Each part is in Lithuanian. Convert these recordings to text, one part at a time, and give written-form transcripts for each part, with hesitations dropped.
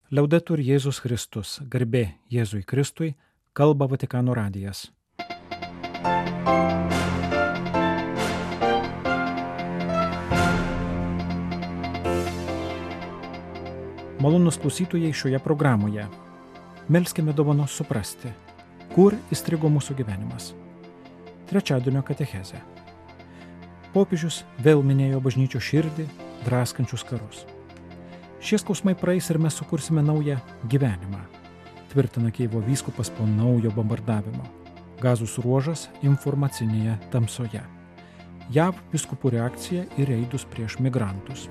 Liaudetur Jėzus Kristus, garbė Jėzui Kristui, kalba Vatikano radijas. Malonūs klausytojai šioje programoje. Melskime dovanos suprasti, kur įstrigo mūsų gyvenimas. Trečiadienio katechezė. Popiežius vėl minėjo bažnyčios širdį, draskančius karus. Šie skausmai praeis ir mes sukursime naują gyvenimą, tvirtina Kijevo vyskupas po naujo bombardavimo. Gazos ruožas informacinėje tamsoje. JAV vyskupų reakcija į reidus prieš migrantus.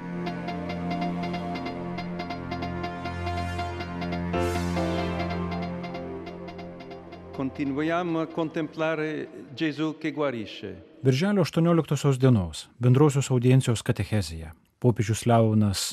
Continuiamo a contemplare Gesù che guarisce. Birželio 18 dienos bendrosios audiencijos katechezėje popiežius Leonas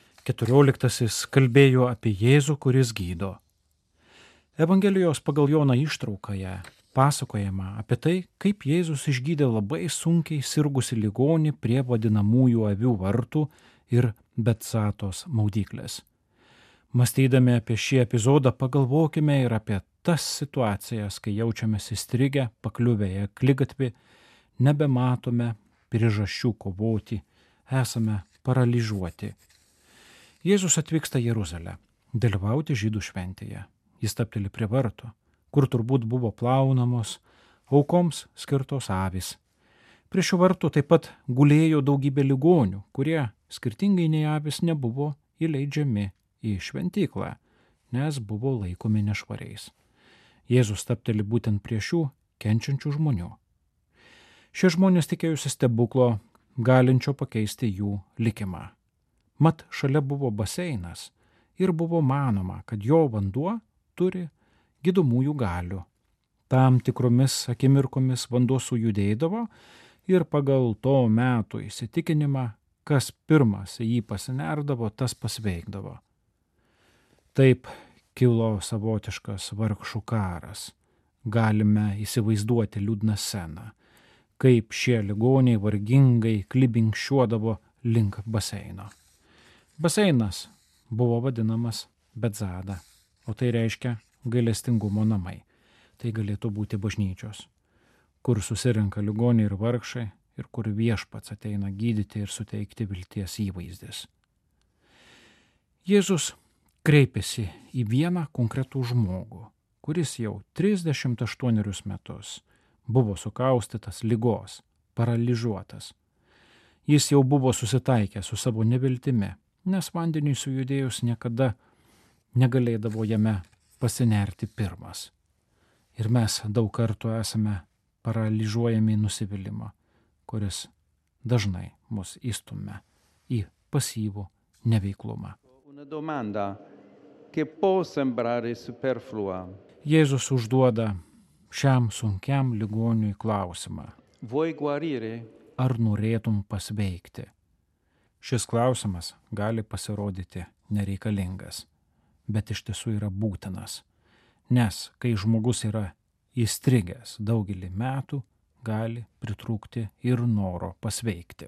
XIV kalbėjo apie Jėzų, kuris gydo. Evangelijos pagal Joną ištraukoje pasakojama apie tai, kaip Jėzus išgydė labai sunkiai sirgusi ligonį prie vadinamųjų avių vartų ir Betzatos maudyklės. Mąstydami apie šį epizodą pagalvokime ir apie tas situacijas, kai jaučiamės įstrigę, pakliuvę į akligatvį, nebematome priežasčių kovoti, esame paralyžiuoti. Jėzus atvyksta į Jeruzalę, dalyvauti žydų šventėje. Jis stabteli prie vartų, kur turbūt buvo plaunamos aukoms skirtos avys. Prie šių vartų taip pat gulėjo daugybė ligonių, kurie skirtingai nei avys nebuvo įleidžiami į šventyklą, nes buvo laikomi nešvariais. Jėzus stabteli būtent prie šių kenčiančių žmonių. Šie žmonės tikėjusi stebuklo, galinčio pakeisti jų likimą. Mat šalia buvo baseinas ir buvo manoma, kad jo vanduo turi gydomųjų galių. Tam tikromis akimirkomis vanduo sujudėdavo ir pagal to meto įsitikinimą, kas pirmas į jį pasinerdavo, tas pasveikdavo. Taip kilo savotiškas vargšų karas. Galime įsivaizduoti liūdną sceną, kaip šie ligoniai vargingai klibinkščiuodavo link baseino. Baseinas buvo vadinamas Betzada, o tai reiškia gailestingumo namai. Tai galėtų būti bažnyčios, kur susirenka ligoniai ir vargšai ir kur viešpats ateina gydyti ir suteikti vilties įvaizdis. Jėzus kreipėsi į vieną konkretų žmogų, kuris jau 38 metus buvo sukaustytas ligos, paralyžiuotas. Jis jau buvo susitaikęs su savo neviltimi, nes vandeniui sujudėjus niekada negalėdavo jame pasinerti pirmas. Ir mes daug kartų esame paralyžiuojami nusivylimą, kuris dažnai mus įstumia į pasyvų neveiklumą. Una domanda che può sembrare superflua. Jėzus užduoda šiam sunkiam ligoniui klausimą. Vuoi guarire? Ar norėtum pasveikti? Šis klausimas gali pasirodyti nereikalingas, bet iš tiesų yra būtinas. Nes kai žmogus yra įstrigęs daugelį metų, gali pritrūkti ir noro pasveikti.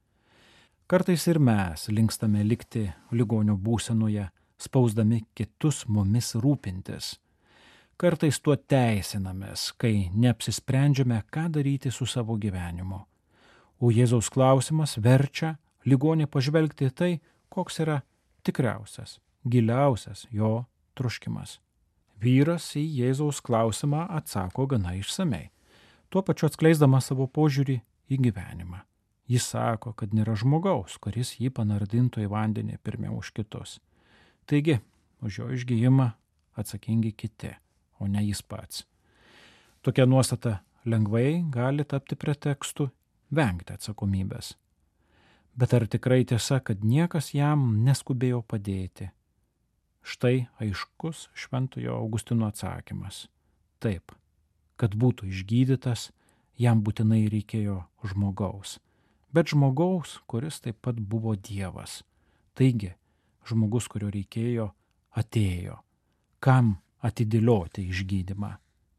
Kartais ir mes linkstame likti ligonio būsenoje, spausdami kitus mumis rūpintis. Kartais tuo teisinamės, kai neapsisprendžiame, ką daryti su savo gyvenimu. O Jėzaus klausimas verčia ligonį pažvelgti tai, koks yra tikriausias, giliausias jo troškimas. Vyras į Jėzaus klausimą atsako gana išsamei, tuo pačiu atskleisdamas savo požiūrį į gyvenimą. Jis sako, kad nėra žmogaus, kuris jį panardintų į vandenį pirmiau už kitus. Taigi, už jo išgijimą atsakingi kiti, o ne jis pats. Tokia nuostata lengvai gali tapti pretekstu vengti atsakomybės. Bet ar tikrai tiesa, kad niekas jam neskubėjo padėti? Štai aiškus Šventojo Augustino atsakymas. Taip, kad būtų išgydytas, jam būtinai reikėjo žmogaus. Bet žmogaus, kuris taip pat buvo Dievas. Taigi, žmogus, kurio reikėjo, atėjo. Kam atidėlioti išgydymą?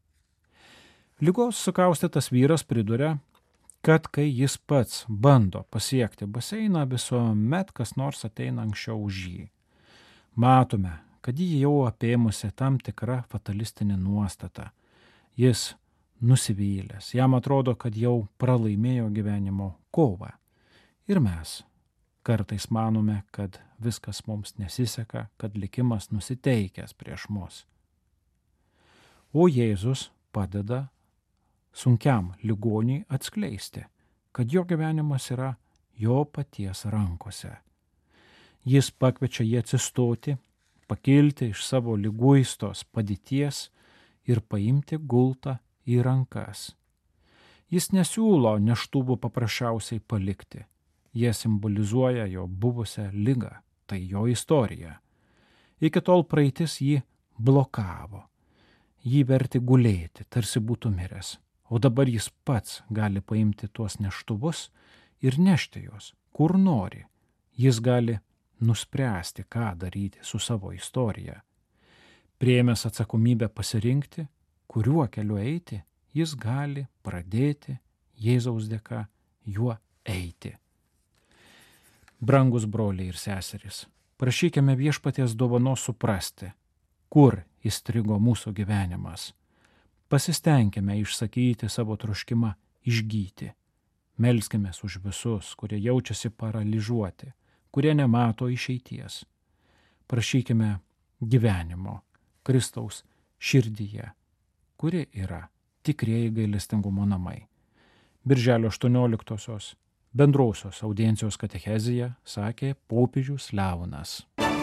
Ligos sukaustytas vyras priduria, kad kai jis pats bando pasiekti baseiną, visuomet kas nors ateina anksčiau už jį. Matome, kad jį jau apėmusi tam tikra fatalistinė nuostata. Jis nusivylęs, jam atrodo, kad jau pralaimėjo gyvenimo kovą. Ir mes kartais manome, kad viskas mums nesiseka, kad likimas nusiteikęs prieš mus. O Jėzus padeda sunkiam ligoniui atskleisti, kad jo gyvenimas yra jo paties rankose. Jis pakviečia jį atsistoti, pakilti iš savo liguistos padėties ir paimti gultą į rankas. Jis nesiūlo neštuvų paprasčiausiai palikti. Jie simbolizuoja jo buvusią ligą, tai jo istorija. Iki tol praeitis jį blokavo. Jį vertė gulėti, tarsi būtų miręs. O dabar jis pats gali paimti tuos neštuvus ir nešti juos, kur nori. Jis gali nuspręsti, ką daryti su savo istorija. Priėmęs atsakomybę pasirinkti, kuriuo keliu eiti, jis gali pradėti Jėzaus dėka juo eiti. Brangus broliai ir seserys, prašykime Viešpaties dovanos suprasti, kur įstrigo mūsų gyvenimas. Pasistengime išsakyti savo troškimą išgyti. Melskimės už visus, kurie jaučiasi paralyžiuoti, kurie nemato išeities. Prašykime gyvenimo Kristaus širdyje, kuri yra tikrieji gailestingumo namai. Birželio 18-osios bendrosios audiencijos katechezija sakė popiežius Leonas.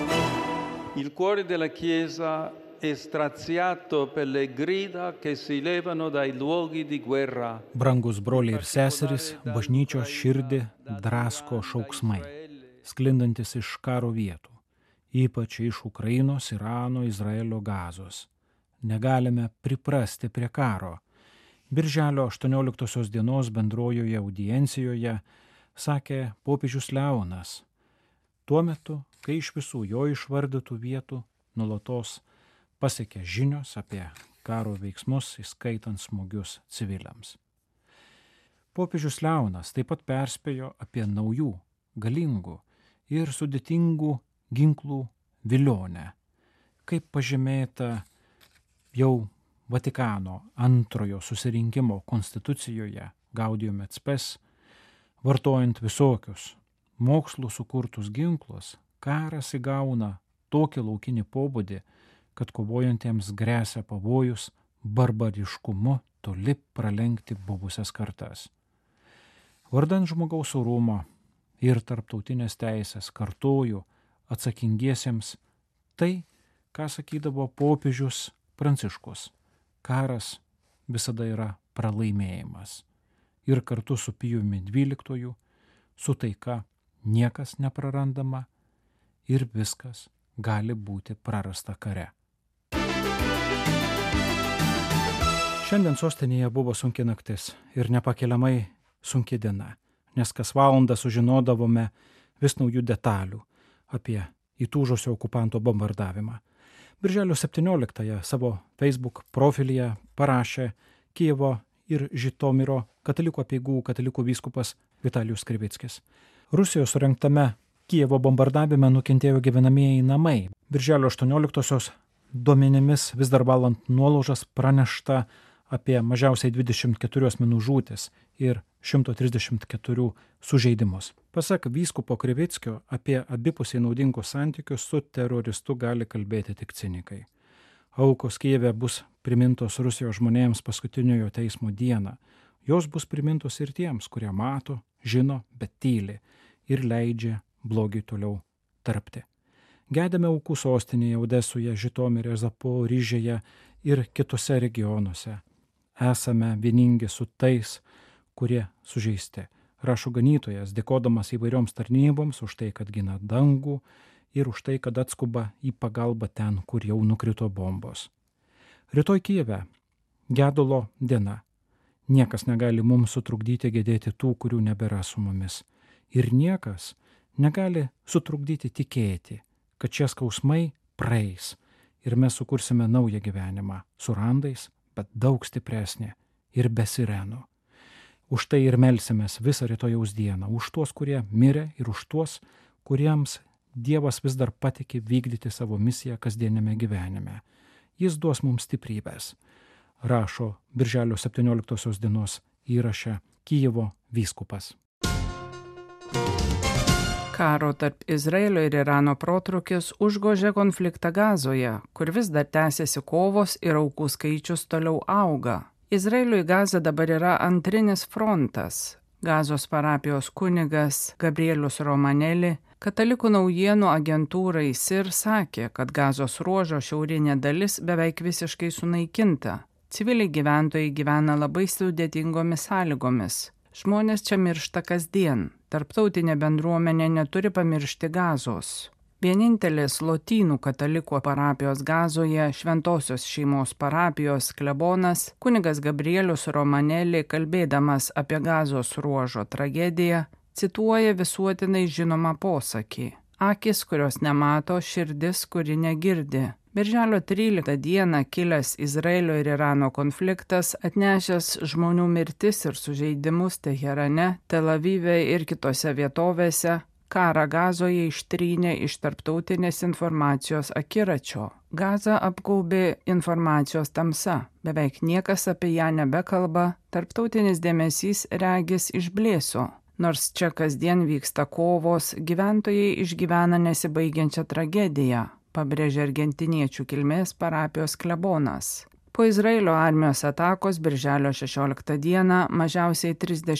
Il cuore della Chiesa è straziato per le grida che si levano dai luoghi di guerra. Brangus broliai ir seserys, bažnyčios širdį drasko šauksmai, sklindantis iš karo vietų, ypač iš Ukrainos, Irano, Izraelio, Gazos. Negalime priprasti prie karo. Birželio 18 dienos bendrojoje audiencijoje sakė popiežius Leonas. Tuo metu, kai iš visų jo išvardytų vietų nuolatos pasiekė žinios apie karo veiksmus, įskaitant smūgius civiliams. Popiežius Leonas taip pat perspėjo apie naujų, galingų ir sudėtingų ginklų vilionę, kaip pažymėta jau Vatikano antrojo susirinkimo konstitucijoje Gaudium et Spes, vartojant visokius mokslų sukurtus ginklus, karas įgauna tokį laukinį pobūdį, kad kovojantiems gresia pavojus barbariškumu toli pralenkti buvusias kartas. Vardant žmogaus orumo ir tarptautinės teisės kartoju atsakingiesiems tai, ką sakydavo popiežius Pranciškus. Karas visada yra pralaimėjimas. Ir kartu su Pijumi XII, su taika niekas neprarandama ir viskas gali būti prarasta kare. Šiandien sostinėje buvo sunki naktis ir nepakeliamai sunki diena, nes kas valandą sužinodavome vis naujų detalių apie įtūžusio okupanto bombardavimą. Birželio 17-ąją savo Facebook profilyje parašė Kijevo ir Žitomiro katalikų apeigų katalikų vyskupas Vitalijus Krivickis. Rusijos surengtame Kijevo bombardavime nukentėjo gyvenamieji namai. Birželio 18-osios duomenimis vis dar valant nuolaužas pranešta apie mažiausiai 24 asmenų žūtis ir 134 sužeidimus. Pasak vyskupo Krivickio, apie abipusiai naudingus santykius su teroristu gali kalbėti tik cinikai. Aukos Kijeve bus primintos Rusijos žmonėms paskutiniojo teismo dieną. Jos bus primintos ir tiems, kurie mato, žino, bet tyli ir leidžia blogiui toliau tarpti. Gedame aukų sostinėje, Odesoje, Žitomire, Zaporižėje ir kitose regionuose. Esame vieningi su tais, kurie sužeisti. Rašo ganytojas, dėkodamas įvairioms tarnyboms už tai, kad gina dangų ir už tai, kad atskuba į pagalbą ten, kur jau nukrito bombos. Rytoj Kijeve gedulo diena. Niekas negali mums sutrukdyti gedėti tų, kurių nebėra su mumis. Ir niekas negali sutrukdyti tikėti, kad šie skausmai praeis ir mes sukursime naują gyvenimą su randais, bet daug stipresnė ir be sirenų. Už tai ir melsimės visą rytojaus dieną, už tuos, kurie mirė ir už tuos, kuriems Dievas vis dar patikė vykdyti savo misiją kasdienėme gyvenime. Jis duos mums stiprybės, rašo birželio 17 dienos įraše Kijevo vyskupas. Karo tarp Izraelio ir Irano protrūkis užgožė konfliktą Gazoje, kur vis dar tęsiasi kovos ir aukų skaičius toliau auga. Izraeliui Gaza dabar yra antrinis frontas. Gazos parapijos kunigas Gabrielius Romanelli Katalikų naujienų agentūrai SIR sakė, kad Gazos ruožo šiaurinė dalis beveik visiškai sunaikinta. Civiliai gyventojai gyvena labai sudėtingomis sąlygomis. Žmonės čia miršta kasdien. Tarptautinė bendruomenė neturi pamiršti Gazos. Vienintelis lotynų katalikų parapijos Gazoje Šventosios šeimos parapijos klebonas kunigas Gabrielius Romanelli, kalbėdamas apie Gazos ruožo tragediją, cituoja visuotinai žinomą posakį: akis, kurios nemato, širdis, kuri negirdi. Birželio 13 dieną kilęs Izraelio ir Irano konfliktas atnešęs žmonių mirtis ir sužeidimus Teherane, Tel Avive ir kitose vietovėse, karą Gazoje ištrynė iš tarptautinės informacijos akiračio. Gazą apgaubė informacijos tamsa, beveik niekas apie ją nebekalba, tarptautinis dėmesys regis išblėso. Nors čia kasdien vyksta kovos, gyventojai išgyvena nesibaigiančią tragediją, pabrėžė argentiniečių kilmės parapijos klebonas. Po Izraelio armijos atakos birželio 16 dieną mažiausiai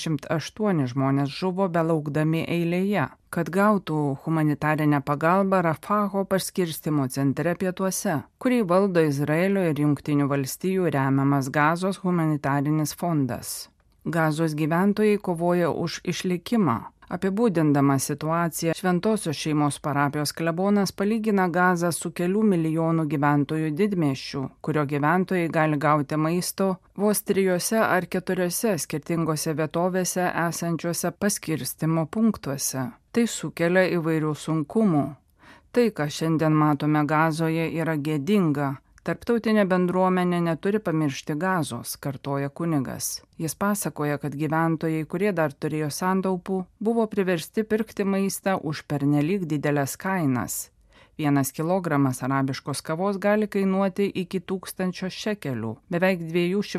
38 žmonės žuvo belaukdami eilėje, kad gautų humanitarinę pagalbą Rafaho paskirstymo centre pietuose, kurį valdo Izraelio ir Jungtinių valstijų remiamas Gazos humanitarinis fondas. Gazos gyventojai kovoja už išlikimą. Apibūdindama situaciją, Šventosios šeimos parapijos klebonas palygina Gazą su kelių milijonų gyventojų didmiesčiu, kurio gyventojai gali gauti maisto vos 3 ar 4 skirtingose vietovėse esančiuose paskirstymo punktuose. Tai sukelia įvairių sunkumų. Tai, ką šiandien matome Gazoje, yra gėdinga. Tarptautinė bendruomenė neturi pamiršti Gazos, kartoja kunigas. Jis pasakoja, kad gyventojai, kurie dar turėjo santaupų, buvo priversti pirkti maistą už pernelyg didelės kainas. 1 kilogramas arabiškos kavos gali kainuoti iki 1000 šekelių, beveik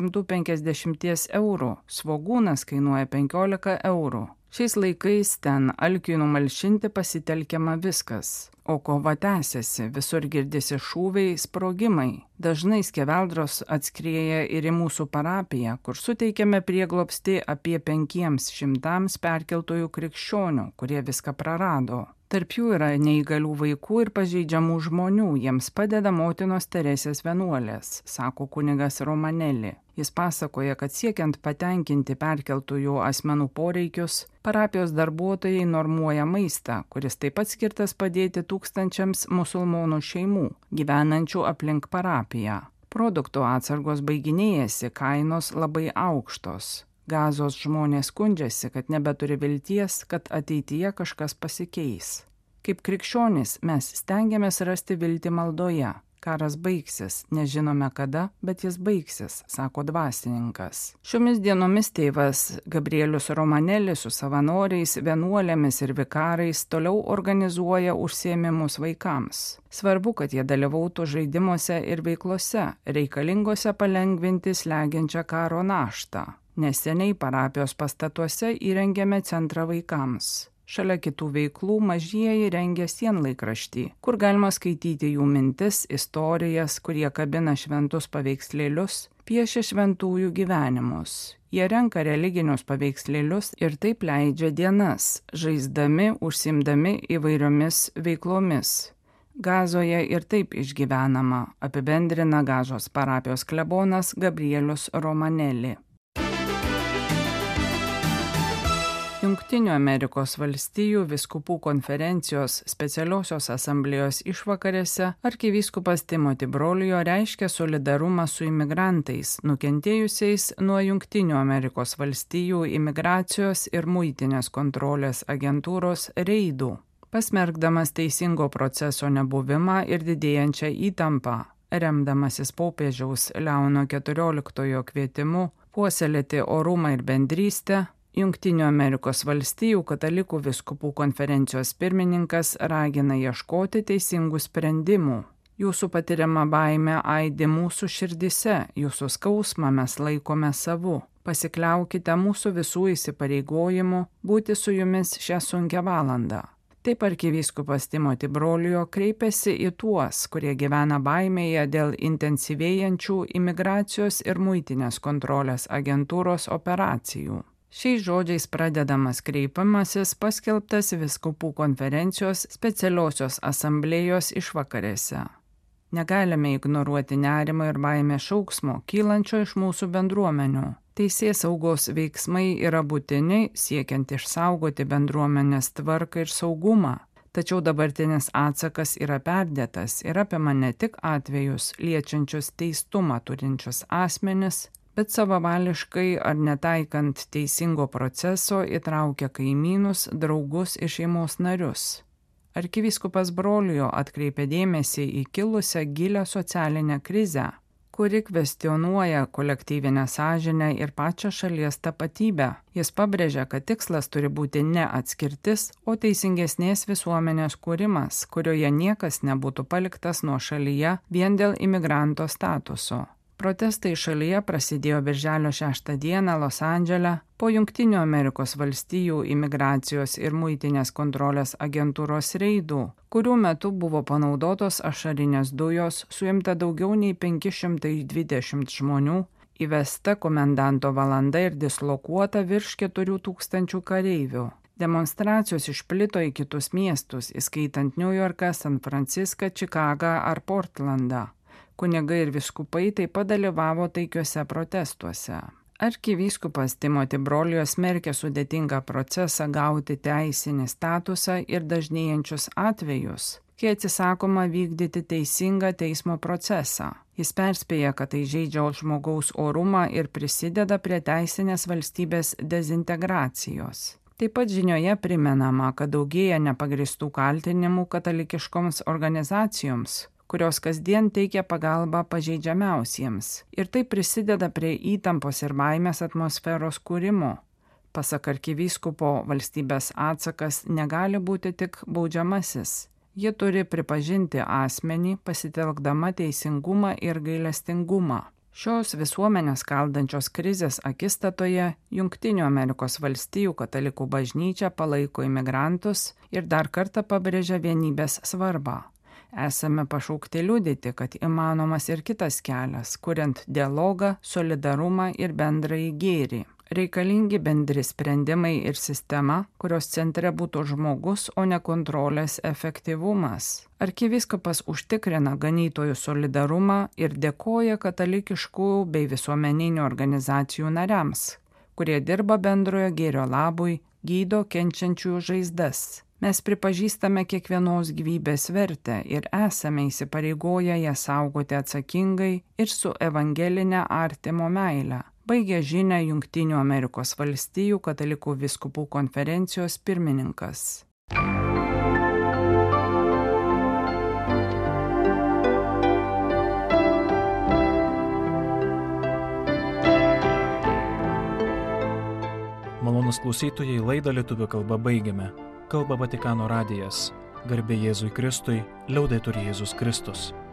250 eurų, svogūnas kainuoja 15 eurų. Šiais laikais ten alkiui numalšinti pasitelkiama viskas. O kova tęsiasi, visur girdisi šūviai, sprogimai. Dažnai skeveldros atskrieja ir į mūsų parapiją, kur suteikiame prieglobstį apie 500 perkeltojų krikščionių, kurie viską prarado. Tarp jų yra neįgalių vaikų ir pažeidžiamų žmonių, jiems padeda motinos Teresės vienuolės, sako kunigas Romanelli. Jis pasakoja, kad siekiant patenkinti perkeltųjų asmenų poreikius, parapijos darbuotojai normuoja maistą, kuris taip pat skirtas padėti tūkstančiams musulmonų šeimų, gyvenančių aplink parapiją. Produktų atsargos baiginėjasi, kainos labai aukštos. Gazos žmonės skundžiasi, kad nebeturi vilties, kad ateityje kažkas pasikeis. Kaip krikščionys mes stengiamės rasti viltį maldoje. Karas baigsis, nežinome kada, bet jis baigsis, sako dvasininkas. Šiomis dienomis tėvas Gabrielius Romanelli su savanoriais, vienuolėmis ir vikarais toliau organizuoja užsiėmimus vaikams. Svarbu, kad jie dalyvautų žaidimuose ir veiklose, reikalingose palengvinti slegiančią karo naštą. Neseniai parapijos pastatuose įrengėme centrą vaikams. Šalia kitų veiklų mažieji rengia sienlaikraštį, kur galima skaityti jų mintis, istorijas, kurie kabina šventus paveikslėlius, piešia šventųjų gyvenimus. Jie renka religinius paveikslėlius ir taip leidžia dienas, žaisdami, užsiimdami įvairiomis veiklomis. Gazoje ir taip išgyvenama, apibendrina Gazos parapijos klebonas Gabrielius Romanelli. Jungtinių Amerikos valstijų vyskupų konferencijos specialiosios asamblėjos išvakarėse arkivyskupas Timothy Broglio reiškia solidarumą su imigrantais, nukentėjusiais nuo Jungtinių Amerikos valstijų imigracijos ir muitinės kontrolės agentūros reidų, pasmerkdamas teisingo proceso nebuvimą ir didėjančią įtampą, remdamasis popiežiaus Leono XIV kvietimu puoselėti orumą ir bendrystę. Jungtinių Amerikos valstijų katalikų vyskupų konferencijos pirmininkas ragina ieškoti teisingų sprendimų. Jūsų patiriama baimė aidi mūsų širdise, jūsų skausmą mes laikome savu. Pasikliaukite mūsų visų įsipareigojimu būti su jumis šią sunkią valandą. Taip arkivyskupas Timoti Brolijo kreipėsi į tuos, kurie gyvena baimėje dėl intensyvėjančių imigracijos ir muitinės kontrolės agentūros operacijų. Šiais žodžiais pradedamas kreipimasis paskelbtas vyskupų konferencijos specialiosios asamblėjos išvakarėse. Negalime ignoruoti nerimo ir baimės šauksmo, kylančio iš mūsų bendruomenių. Teisėsaugos veiksmai yra būtini, siekiant išsaugoti bendruomenės tvarką ir saugumą. Tačiau dabartinis atsakas yra perdėtas ir apima ne tik atvejus liečiančius teistumą turinčius asmenis, bet savavališkai ar netaikant teisingo proceso įtraukia kaimynus, draugus ir šeimos narius. Arkivyskupas Brolijo atkreipė dėmesį į kilusią gilią socialinę krizę, kuri kvestionuoja kolektyvinę sąžinę ir pačią šalies tapatybę. Jis pabrėžia, kad tikslas turi būti ne atskirtis, o teisingesnės visuomenės kūrimas, kurioje niekas nebūtų paliktas nuošalyje vien dėl imigranto statuso. Protestai šalyje prasidėjo birželio 6 dieną Los Andžele po Jungtinių Amerikos valstijų imigracijos ir muitinės kontrolės agentūros reidų, kurių metu buvo panaudotos ašarinės dujos, suimta daugiau nei 520 žmonių, įvesta komendanto valanda ir dislokuota virš 4000 kareivių. Demonstracijos išplito į kitus miestus, įskaitant Niujorką, San Franciską, Čikagą ar Portlandą. Kunigai ir vyskupai taip pat dalyvavo taikiuose protestuose. Arkivyskupas Timoti Brolijo smerkė sudėtingą procesą gauti teisinį statusą ir dažnėjančius atvejus, kai atsisakoma vykdyti teisingą teismo procesą. Jis perspėja, kad tai žeidžia žmogaus orumą ir prisideda prie teisinės valstybės dezintegracijos. Taip pat žinioje primenama, kad daugėja nepagristų kaltinimų katalikiškoms organizacijoms, kurios kasdien teikia pagalbą pažeidžiamiausiems. Ir tai prisideda prie įtampos ir baimės atmosferos kūrimo. Pasak arkivyskupo, valstybės atsakas negali būti tik baudžiamasis. Ji turi pripažinti asmenį, pasitelkdama teisingumą ir gailestingumą. Šios visuomenės skaldančios krizės akistatoje Jungtinių Amerikos valstijų katalikų bažnyčia palaiko imigrantus ir dar kartą pabrėžia vienybės svarbą. Esame pašaukti liudyti, kad įmanomas ir kitas kelias, kuriant dialogą, solidarumą ir bendrąjį gėrį. Reikalingi bendri sprendimai ir sistema, kurios centre būtų žmogus, o ne kontrolės efektyvumas. Arkivyskupas užtikrina ganytojų solidarumą ir dėkoja katalikiškų bei visuomeninių organizacijų nariams, kurie dirba bendrojo gėrio labui, gydo kenčiančiųjų žaizdas. Mes pripažįstame kiekvienos gyvybės vertę ir esame įsipareigoję ją saugoti atsakingai ir su evangelinė artimo meile, baigė žinią Jungtinių Amerikos valstijų katalikų vyskupų konferencijos pirmininkas. Malonūs klausytojai, laidą lietuvių kalba baigiame. Kalba Vatikano radijas. Garbė Jėzui Kristui, liaudetur Jėzus Kristus.